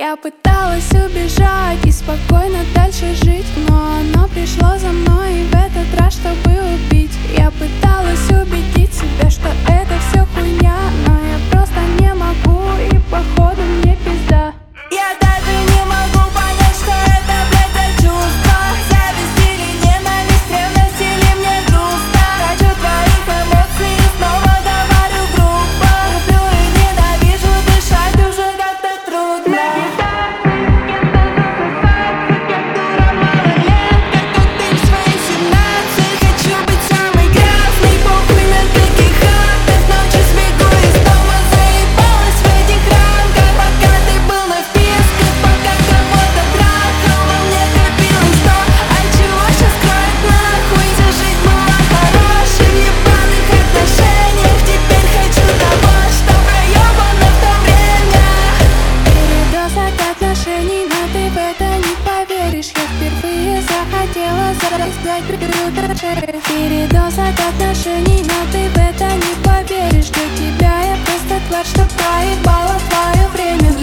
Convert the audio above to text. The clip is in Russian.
Я пыталась убежать и спокойно дальше жить, но оно пришло за мной и в этот раз, чтобы убить. Я пыталась убедить себя, что это все хуйня, но я просто не могу, и походу мне пизда. Я даже не могу понять, что это, блядь, за чувство. Зависть или ненависть, ревность или мне грустно. Хочу твоих эмоций и снова говорю грубо. Люблю и ненавижу, дышать уже как-то трудно. Хочу быть самой грязной, похуй на каких актах. Ночью сбегу из дома, заебалась в этих рамках. Пока ты был на вписках, пока кого-то трахал, во мне копилось то, от чего щас кровь нахуй. Вся жизнь была хорошей в ебаных отношениях. Теперь хочу того, что проебано в то время. Передоз от отношений, но ты в это не поверишь. Я впервые захотела зараздать приют шею. Передоз от отношений, но ты в это не поверишь. Для тебя я просто тварь, что проебала твое время.